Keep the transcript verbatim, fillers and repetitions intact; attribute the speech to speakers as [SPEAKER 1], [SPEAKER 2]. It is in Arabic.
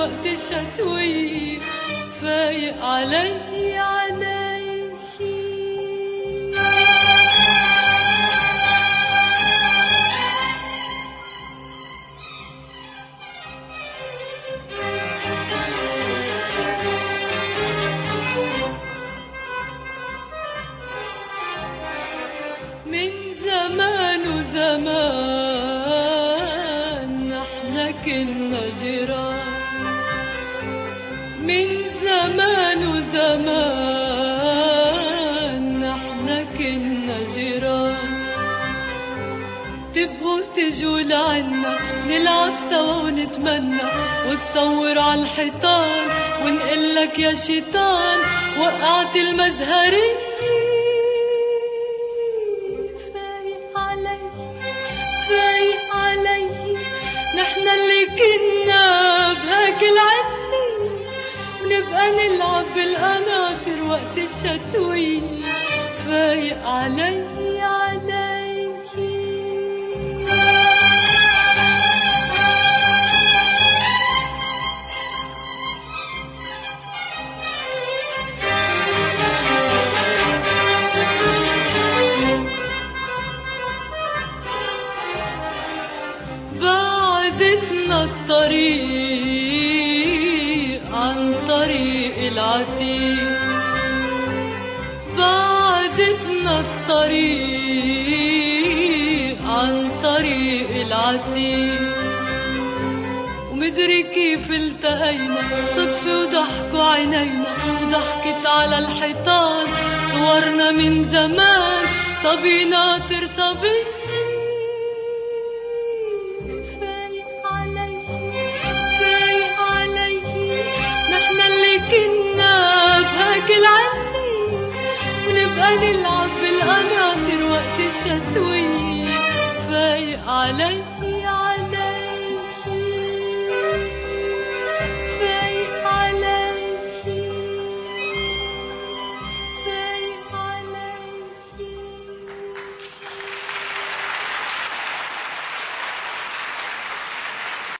[SPEAKER 1] وقت الشتوية فايق علي علي. من زمان وزمان نحنا كنا جيران، من زمان وزمان نحنا كنا جيران. تبقوا تجوا لعنا نلعب سوا ونتمنى وتصور عالحيطان ونقلك يا شيطان وقعت المزهرية. نحنا اللي كنا بهاك العني ونبقى نلعب بالقناطر وقت الشتوية فايق علي علي. بعدتنا الطريق عن طريق العتيق، بعدتنا الطريق عن طريق العتيق. ومدري كيف التقينا صدفة وضحكوا عينينا وضحكت على الحيطان صورنا من زمان صبي ناطر صبي. كنا بهاك العني ونبقى نلعب بالقناطر وقت الشتوية فايق علي